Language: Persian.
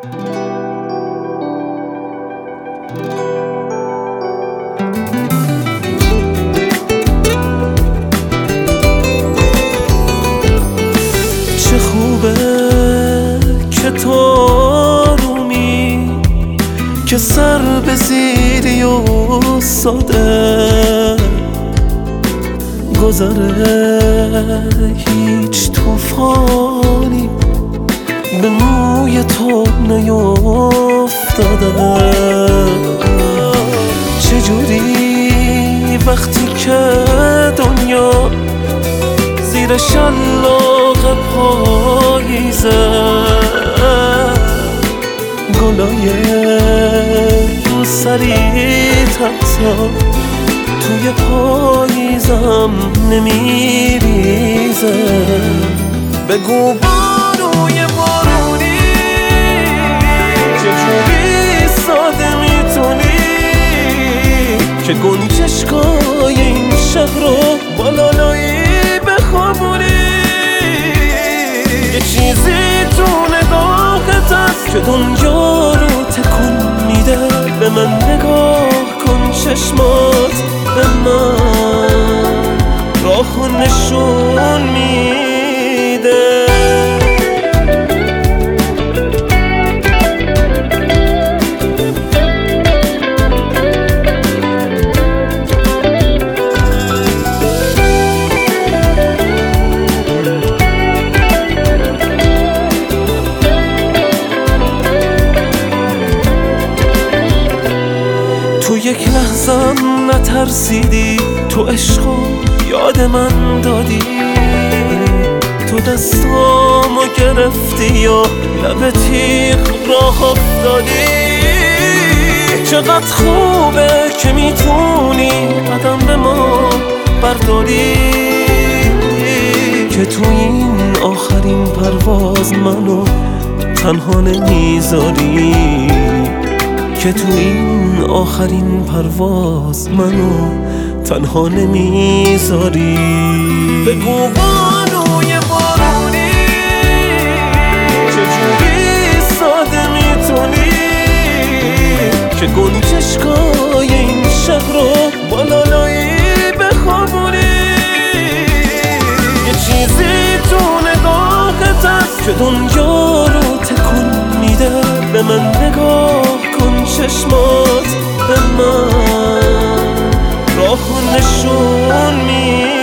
چه خوبه که تو آرومی، که سر به زیری و ساده گذره هیچ طوفانی به موی تو نیفتاده. چجوری وقتی که دنیا زیر شلاق پاییزه، گلای روسری حتی توی پاییزم نمیریزه. بگو بانوی بارونی چجوری ساده میتونی که گنجشگاه این شهر رو با لالایی بخوابونی. یه چیزی تو نگاهت هست که دنیا رو تکون میده. به من نگاه کن، چشمات به من راهو نشون میده. تو یک لحظم نترسیدی، تو عشقو یاد من دادی، تو دستامو گرفتی و لب تیغ راه افتادی. چقدر خوبه که میتونی قدم به ما برداری، که تو این آخرین پرواز منو تنها نمیذاری، که تو این آخرین پرواز منو تنها نمیذاری. بگو بانوی بارونی چجوری ساده میتونی که گنجشگاه این شهر رو با لالایی بخوابونی. یه چیزی تو نگاهت هست که دنیا رو تکون میده. به من نگاه کن، چشمات به من راهو نشون میده.